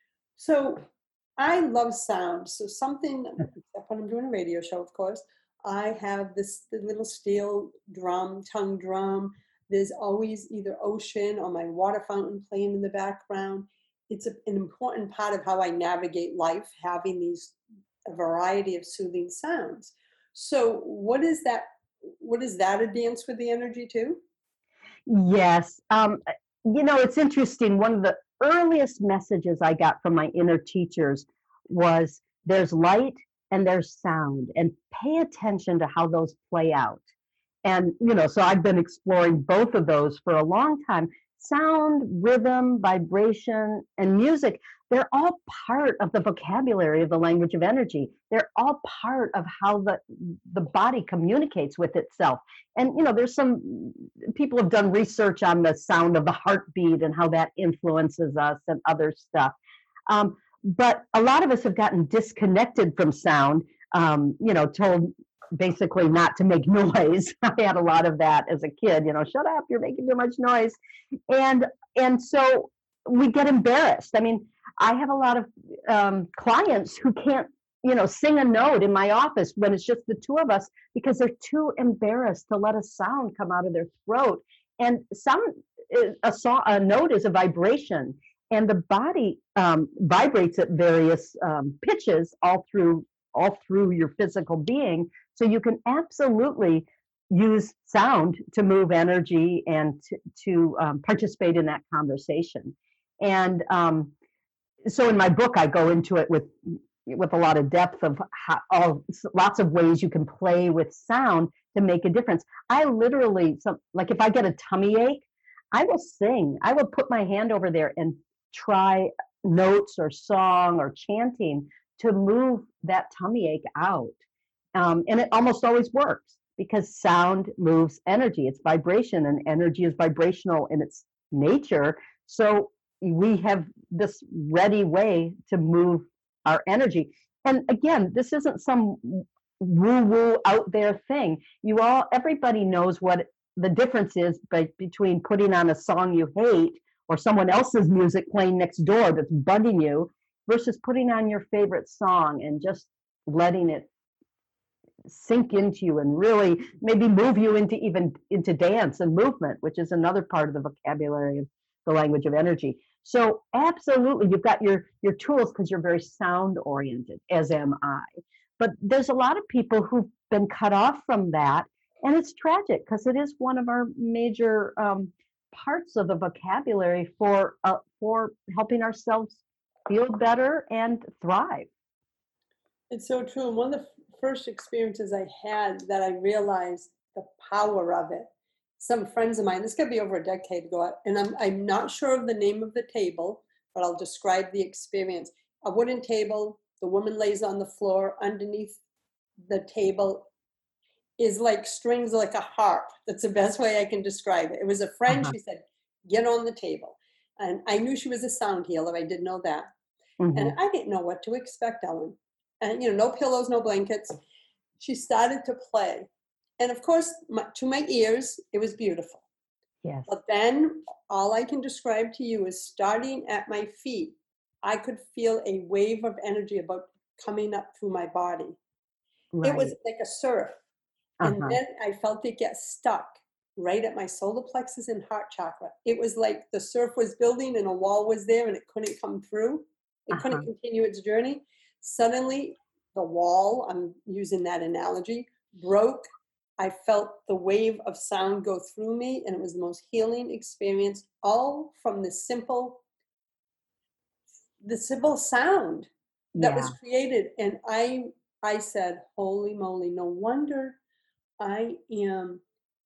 So I love sound. So something, except when I'm doing a radio show, of course, I have this the little steel drum, tongue drum. There's always either ocean or my water fountain playing in the background. It's a, an important part of how I navigate life, having these a variety of soothing sounds. So what is that? What is that a dance with the energy too? Yes. Um, you know, it's interesting. One of the earliest messages I got from my inner teachers was there's light and there's sound, and pay attention to how those play out. And, you know, so I've been exploring both of those for a long time. Sound, rhythm, vibration, and music, they're all part of the vocabulary of the language of energy. They're all part of how the, the body communicates with itself. And, you know, there's some people have done research on the sound of the heartbeat and how that influences us and other stuff. Um, but a lot of us have gotten disconnected from sound, um, you know, told basically not to make noise. I had a lot of that as a kid, you know, shut up, you're making too much noise. And and so we get embarrassed. I mean, I have a lot of um, clients who can't, you know, sing a note in my office when it's just the two of us because they're too embarrassed to let a sound come out of their throat. And sound, a, song, a note is a vibration, and the body um, vibrates at various um, pitches all through all through your physical being. So you can absolutely use sound to move energy and to, to um, participate in that conversation. And um, so in my book, I go into it with with a lot of depth of how, all, lots of ways you can play with sound to make a difference. I literally, some, like if I get a tummy ache, I will sing. I will put my hand over there and try notes or song or chanting to move that tummy ache out. Um, and it almost always works because sound moves energy. It's vibration, and energy is vibrational in its nature. So we have this ready way to move our energy. And again, this isn't some woo-woo out there thing. You all, everybody knows what the difference is by, between putting on a song you hate or someone else's music playing next door that's bugging you versus putting on your favorite song and just letting it sink into you and really maybe move you into even into dance and movement, which is another part of the vocabulary of the language of energy. So absolutely, you've got your your tools because you're very sound oriented, as am I. But there's a lot of people who've been cut off from that, and it's tragic because it is one of our major um, parts of the vocabulary for uh, for helping ourselves feel better and thrive. It's so true. And one of the first experiences I had that I realized the power of it, some friends of mine, this could be over a decade ago, and I'm I'm not sure of the name of the table, but I'll describe the experience. A wooden table, the woman lays on the floor. Underneath the table is like strings, like a harp. That's the best way I can describe it. It was a friend. Uh-huh. She said, get on the table. And I knew she was a sound healer. I did know that. Mm-hmm. And I didn't know what to expect, Ellen. And, you know, no pillows, no blankets. She started to play. And of course, my, to my ears, it was beautiful. Yes. But then all I can describe to you is starting at my feet, I could feel a wave of energy about coming up through my body. Right. It was like a surf. Uh-huh. And then I felt it get stuck right at my solar plexus and heart chakra. It was like the surf was building and a wall was there and it couldn't come through. It uh-huh. couldn't continue its journey. Suddenly, the wall, I'm using that analogy, broke. I felt the wave of sound go through me, and it was the most healing experience, all from the simple, the simple sound that yeah. was created. And I, I said, holy moly, no wonder I am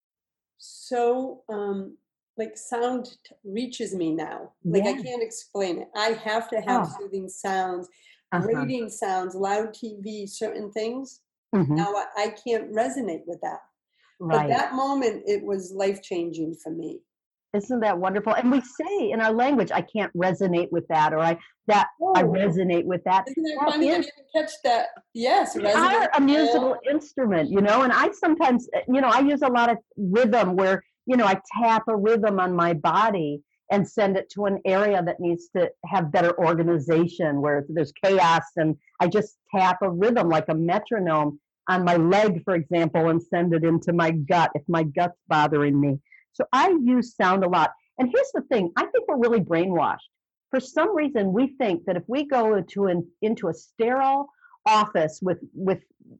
so, um, like sound t- reaches me now. Like yeah. I can't explain it. I have to have oh. soothing sounds. Uh-huh. Rating sounds, loud T V, certain things. Mm-hmm. Now I, I can't resonate with that. Right. But that moment, it was life-changing for me. Isn't that wonderful? And we say in our language, I can't resonate with that, or I that oh. I resonate with that. Isn't that, that funny? Is, I didn't catch that. Yes, we are a musical yeah. instrument, you know, and I sometimes, you know, I use a lot of rhythm where, you know, I tap a rhythm on my body and send it to an area that needs to have better organization, where there's chaos, and I just tap a rhythm like a metronome on my leg, for example, and send it into my gut if my gut's bothering me. So I use sound a lot. And here's the thing, I think we're really brainwashed. For some reason, we think that if we go into an into a sterile office with with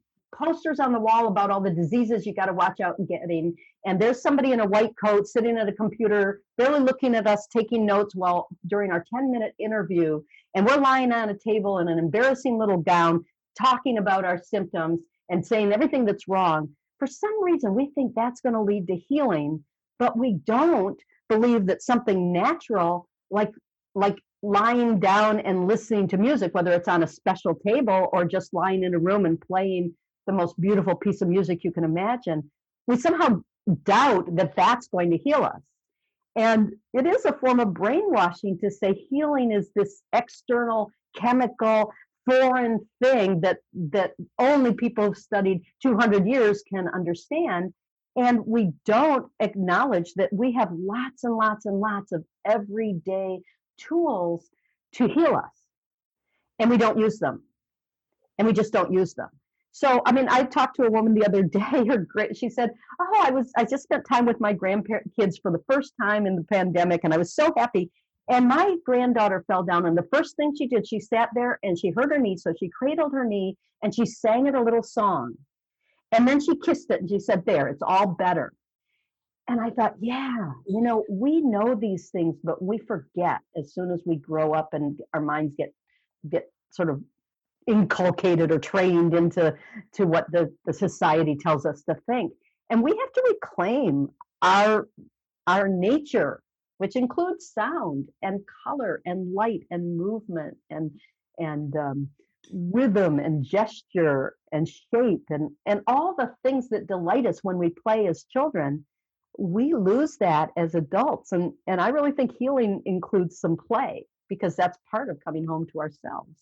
posters on the wall about all the diseases you got to watch out and getting. And there's somebody in a white coat sitting at a computer, barely looking at us, taking notes while during our ten minute interview. And we're lying on a table in an embarrassing little gown, talking about our symptoms and saying everything that's wrong. For some reason, we think that's going to lead to healing, but we don't believe that something natural, like, like lying down and listening to music, whether it's on a special table or just lying in a room and playing the most beautiful piece of music you can imagine, we somehow doubt that that's going to heal us. And it is a form of brainwashing to say healing is this external, chemical, foreign thing that that only people who've studied two hundred years can understand. And we don't acknowledge that we have lots and lots and lots of everyday tools to heal us. And we don't use them. And we just don't use them. So, I mean, I talked to a woman the other day, her great, she said, oh, I was, I just spent time with my grandkids for the first time in the pandemic, and I was so happy. And my granddaughter fell down, and the first thing she did, she sat there and she hurt her knee. So she cradled her knee and she sang it a little song. And then she kissed it and she said, there, it's all better. And I thought, yeah, you know, we know these things, but we forget as soon as we grow up and our minds get, get sort of inculcated or trained into to what the, the society tells us to think. And we have to reclaim our, our nature, which includes sound and color and light and movement and, and um, rhythm and gesture and shape and, and all the things that delight us when we play as children. We lose that as adults. And, and I really think healing includes some play, because that's part of coming home to ourselves.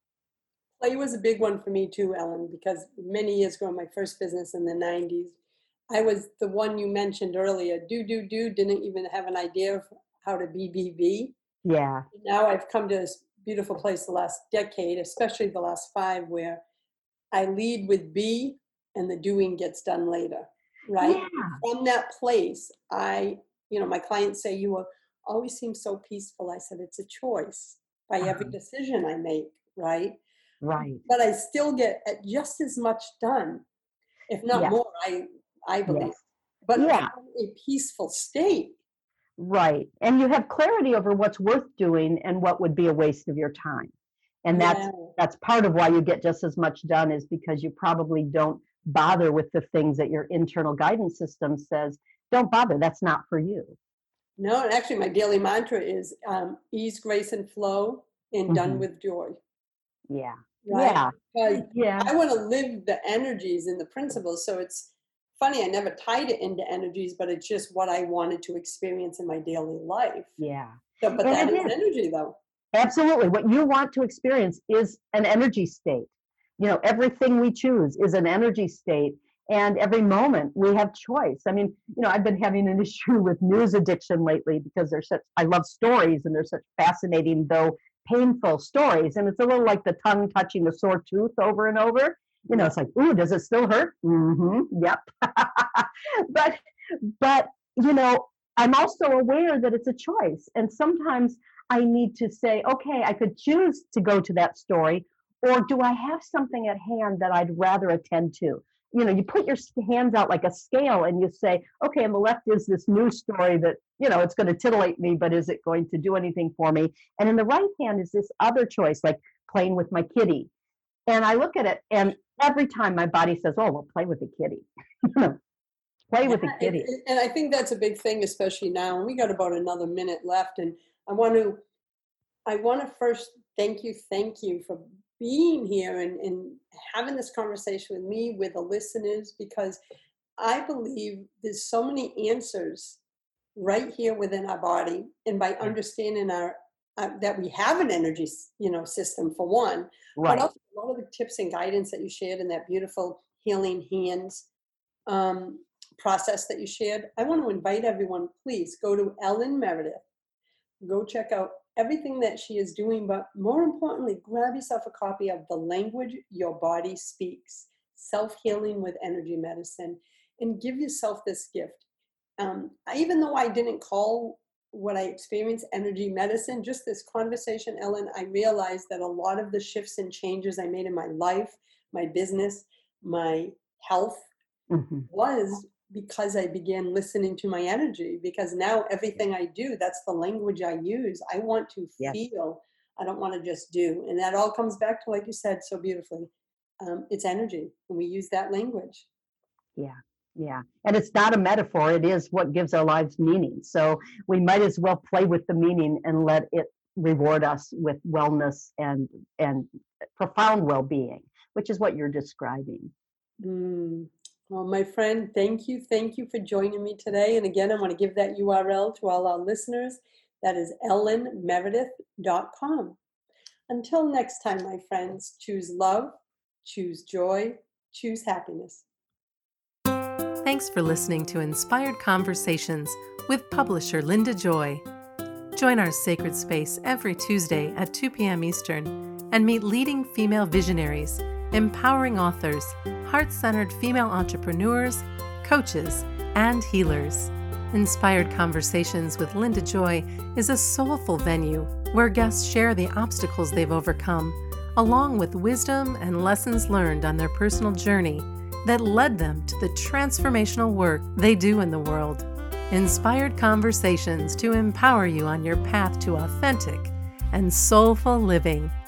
Play was a big one for me too, Ellen, because many years ago, my first business in the nineties, I was the one you mentioned earlier, do, do, do, didn't even have an idea of how to be, be, be. Yeah. Now I've come to this beautiful place the last decade, especially the last five, where I lead with be and the doing gets done later, right? Yeah. From that place, I, you know, my clients say, you will always seem so peaceful. I said, it's a choice by every Uh-huh. decision I make, right? Right. But I still get just as much done, if not Yes. more, I, I believe. Yes. But Yeah. from a peaceful state. Right. And you have clarity over what's worth doing and what would be a waste of your time. And that's Yeah. that's part of why you get just as much done, is because you probably don't bother with the things that your internal guidance system says, don't bother, that's not for you. No, and actually my daily mantra is um, ease, grace, and flow, and done Mhm. with joy. Yeah. Right? Yeah. Because Yeah. I want to live the energies and the principles. So it's funny, I never tied it into energies, but it's just what I wanted to experience in my daily life. Yeah. So, but And that it is is. energy though. Absolutely. What you want to experience is an energy state. You know, everything we choose is an energy state. And every moment we have choice. I mean, you know, I've been having an issue with news addiction lately because there's such, I love stories and they're such fascinating, though painful stories. And it's a little like the tongue touching the sore tooth over and over. You know, it's like, ooh, does it still hurt? Mm-hmm. Yep. but, but, you know, I'm also aware that it's a choice. And sometimes I need to say, okay, I could choose to go to that story, or do I have something at hand that I'd rather attend to? You know, you put your hands out like a scale and you say, okay, on the left is this news story that, you know, it's going to titillate me, but is it going to do anything for me? And in the right hand is this other choice, like playing with my kitty. And I look at it, and every time my body says, oh, well, play with the kitty. Play with the Yeah, kitty. it- it- and I think that's a big thing, especially now. And we got about another minute left. And I want to, I want to first thank you, thank you for being here and, and having this conversation with me, with the listeners, because I believe there's so many answers right here within our body. And by understanding our uh, that we have an energy, you know, system for one, Right. but also a lot of the tips and guidance that you shared in that beautiful healing hands um, process that you shared. I want to invite everyone, please go to Ellen Meredith. Go check out everything that she is doing, but more importantly, grab yourself a copy of The Language Your Body Speaks, Self-Healing with Energy Medicine, and give yourself this gift. Um, I, even though I didn't call what I experienced energy medicine, just this conversation, Ellen, I realized that a lot of the shifts and changes I made in my life, my business, my health Mm-hmm. was because I began listening to my energy, because now everything I do, that's the language I use. I want to Yes. feel. I don't want to just do. And that all comes back to, like you said so beautifully, um, it's energy. And we use that language. Yeah, yeah. And it's not a metaphor, it is what gives our lives meaning. So we might as well play with the meaning and let it reward us with wellness and and profound well-being, which is what you're describing. Mm. Well, my friend, thank you. Thank you for joining me today. And again, I want to give that U R L to all our listeners. That is ellen meredith dot com. Until next time, my friends, choose love, choose joy, choose happiness. Thanks for listening to Inspired Conversations with publisher Linda Joy. Join our sacred space every Tuesday at two p.m. Eastern and meet leading female visionaries, empowering authors, heart-centered female entrepreneurs, coaches, and healers. Inspired Conversations with Linda Joy is a soulful venue where guests share the obstacles they've overcome, along with wisdom and lessons learned on their personal journey that led them to the transformational work they do in the world. Inspired Conversations to empower you on your path to authentic and soulful living.